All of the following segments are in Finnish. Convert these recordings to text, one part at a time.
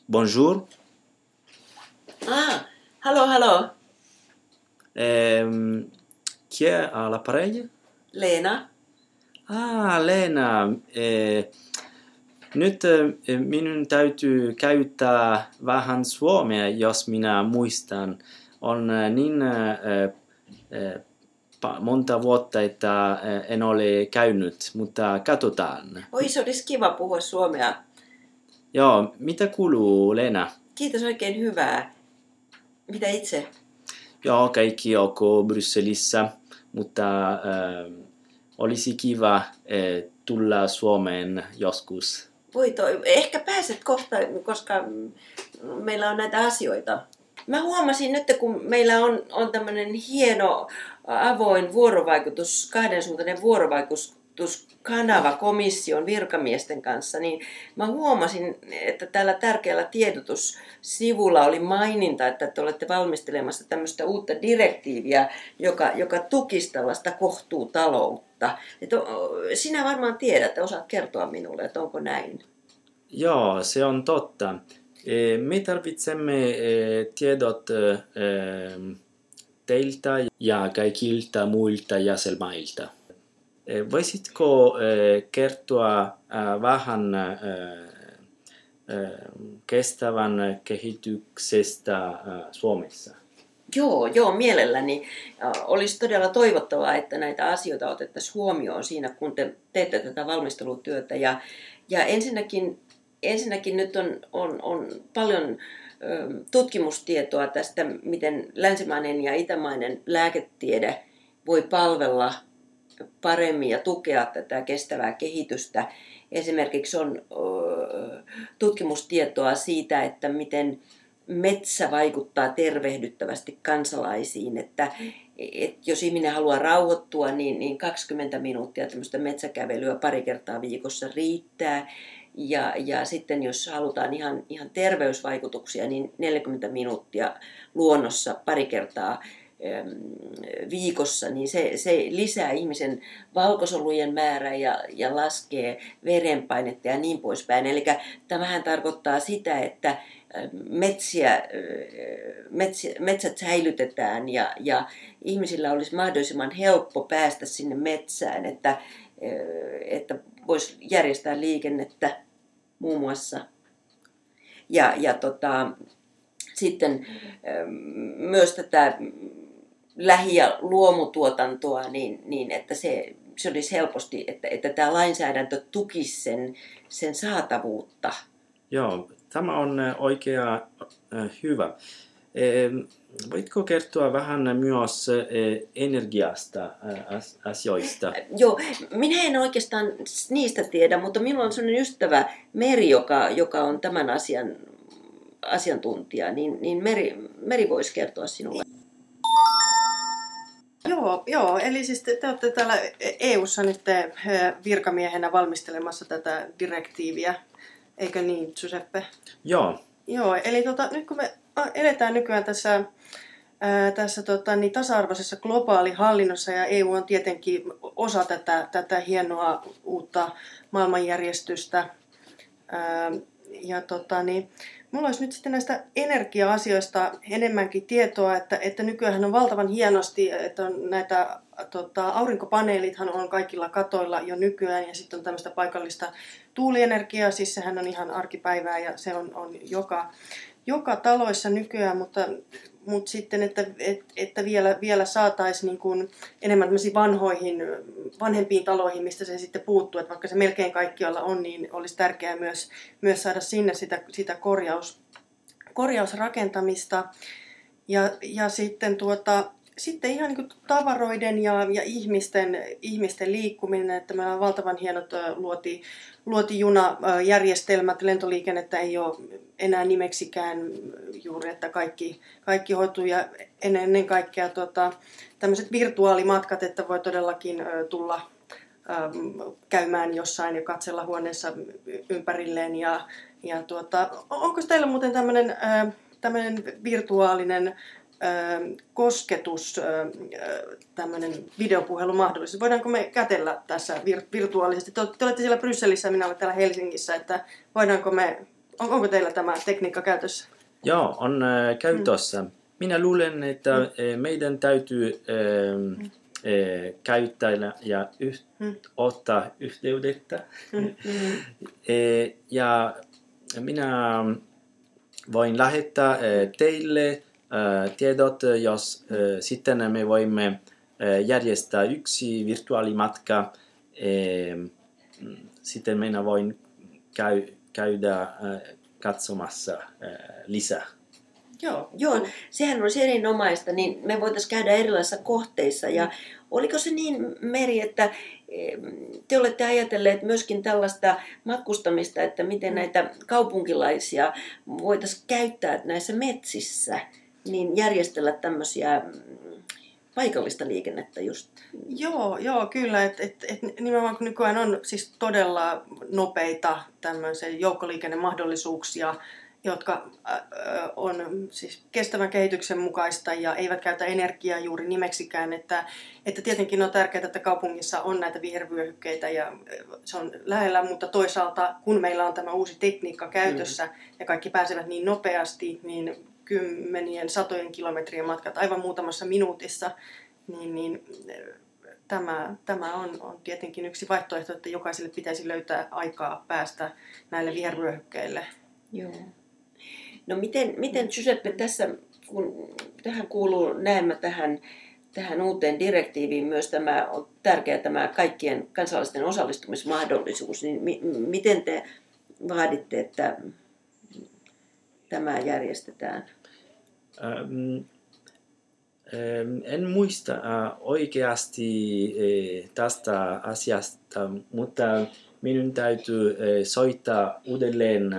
Bonjour. Ah, halo. Chi è all'apparecchio? Leena. Leena. Nyt minun täytyy käyttää vähän suomea, jos minä muistan. On niin monta vuotta, että en ole käynyt, mutta katsotaan. Oi, se olisi kiva puhua suomea. Joo, mitä kuuluu, Leena? Kiitos, oikein hyvää. Mitä itse? Joo, kaikki ok Brysselissä, mutta olisi kiva tulla Suomeen joskus. Ehkä pääset kohta, koska meillä on näitä asioita. Mä huomasin nyt, kun meillä on tämmöinen hieno avoin vuorovaikutus, kahdensuuntainen vuorovaikutuskanava komission virkamiesten kanssa, niin mä huomasin, että täällä tärkeällä tiedotussivulla oli maininta, että te olette valmistelemassa tämmöistä uutta direktiiviä, joka tukisi tällaista kohtuutaloutta. Sinä varmaan tiedät, että osaat kertoa minulle, että onko näin. Joo, se on totta. Me tarvitsemme tiedot teiltä ja kaikilta muilta jäsenmailta. Voisitko kertoa vähän kestävän kehityksestä Suomessa? Joo, mielelläni. Olisi todella toivottavaa, että näitä asioita otettaisiin huomioon siinä, kun te teette tätä valmistelutyötä. Ja ensinnäkin nyt on paljon tutkimustietoa tästä, miten länsimainen ja itämainen lääketiede voi palvella paremmin ja tukea tätä kestävää kehitystä. Esimerkiksi on tutkimustietoa siitä, että miten metsä vaikuttaa tervehdyttävästi kansalaisiin, että jos ihminen haluaa rauhoittua, niin 20 minuuttia tämmöistä metsäkävelyä pari kertaa viikossa riittää. Ja sitten jos halutaan ihan terveysvaikutuksia, niin 40 minuuttia luonnossa pari kertaa viikossa, niin se lisää ihmisen valkosolujen määrää ja laskee verenpainetta ja niin poispäin. Eli tämähän tarkoittaa sitä, että metsät säilytetään ja ihmisillä olisi mahdollisimman helppo päästä sinne metsään, että voisi järjestää liikennettä muun muassa. Sitten myös tätä lähi- ja luomutuotantoa, niin että se olisi helposti, että tämä lainsäädäntö tukisi sen saatavuutta. Joo, tämä on oikea hyvä. Voitko kertoa vähän myös energiasta asioista? Joo, minä en oikeastaan niistä tiedä, mutta minulla on sellainen ystävä Meri, joka on tämän asian asiantuntija, niin Meri voisi kertoa sinulle. Joo, eli siis te olette täällä EU:ssa nyt virkamiehenä valmistelemassa tätä direktiiviä, eikö niin, Giuseppe? Joo, eli nyt kun me eletään nykyään tässä niin tasa-arvoisessa globaalihallinnossa ja EU on tietenkin osa tätä hienoa uutta maailmanjärjestystä. Mulla olisi nyt sitten näistä energia-asioista enemmänkin tietoa, että nykyään on valtavan hienosti, että on näitä aurinkopaneelithan on kaikilla katoilla jo nykyään ja sitten on tämmöistä paikallista tuulienergiaa, siis sehän on ihan arkipäivää ja se on joka taloissa nykyään, mutta sitten, että vielä saataisiin niin kuin enemmän vanhempiin taloihin, mistä se sitten puuttuu, että vaikka se melkein kaikkialla on, niin olisi tärkeää myös saada sinne sitä korjausrakentamista ja sitten sitten ihan niin kuin tavaroiden ja ihmisten liikkuminen, että meillä on valtavan hienot luotijunajärjestelmät, lentoliikennettä ei ole enää nimeksikään juuri, että kaikki hoituu ja ennen kaikkea tämmöiset virtuaalimatkat, että voi todellakin tulla käymään jossain ja katsella huoneessa ympärilleen onko teillä muuten tämmöinen virtuaalinen kosketus, tämmöinen videopuhelumahdollisuus. Voidaanko me kätellä tässä virtuaalisesti? Te olette siellä Brysselissä, minä olen täällä Helsingissä, että voidaanko me Onko teillä tämä tekniikka käytössä? Joo, on käytössä. Minä luulen, että meidän täytyy käyttää ja ottaa yhteyttä. Ja minä voin lähettää teille tiedot, jos sitten me voimme järjestää yksi virtuaalimatka. Sitten minä voin käydä katsomassa lisää. Joo, sehän olisi erinomaista, niin me voitaisiin käydä erilaisissa kohteissa. Ja oliko se niin, Meri, että te olette ajatelleet myöskin tällaista matkustamista, että miten näitä kaupunkilaisia voitaisiin käyttää näissä metsissä, niin järjestellä tämmöisiä paikallista liikennettä just? Joo, kyllä. Et nimenomaan kun nykyään on siis todella nopeita tämmöisiä joukkoliikennemahdollisuuksia, jotka on siis kestävän kehityksen mukaista ja eivät käytä energiaa juuri nimeksikään. Että tietenkin on tärkeää, että kaupungissa on näitä vihervyöhykkeitä ja se on lähellä, mutta toisaalta kun meillä on tämä uusi tekniikka käytössä ja kaikki pääsevät niin nopeasti, niin kymmenien, satojen kilometrien matkat aivan muutamassa minuutissa, niin tämä on tietenkin yksi vaihtoehto, että jokaiselle pitäisi löytää aikaa päästä näille vihervyöhykkeille. Joo. No miten Giuseppe tässä, kun tähän kuuluu näemmä tähän uuteen direktiiviin myös tämä on tärkeä tämä kaikkien kansalaisten osallistumismahdollisuus, niin miten te vaaditte, että tämä järjestetään? En muista oikeasti tästä asiasta, mutta minun täytyy soittaa uudelleen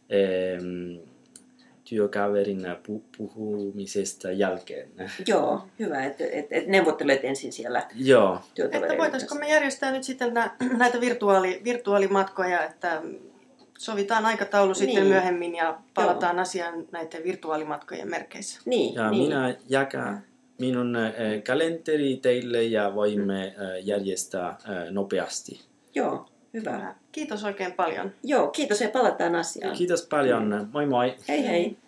työkaverin puhumisesta jälkeen. Joo, hyvä, että neuvottelet ensin siellä. Joo. Että voitaisiko me järjestää nyt sitten näitä virtuaalimatkoja, että sovitaan aikataulu sitten myöhemmin ja palataan asiaan näiden virtuaalimatkojen merkeissä. Minä jakan minun kalenteri teille ja voimme järjestää nopeasti. Joo, hyvä. Kiitos oikein paljon. Joo, kiitos ja palataan asiaan. Kiitos paljon. Moi moi. Hei hei.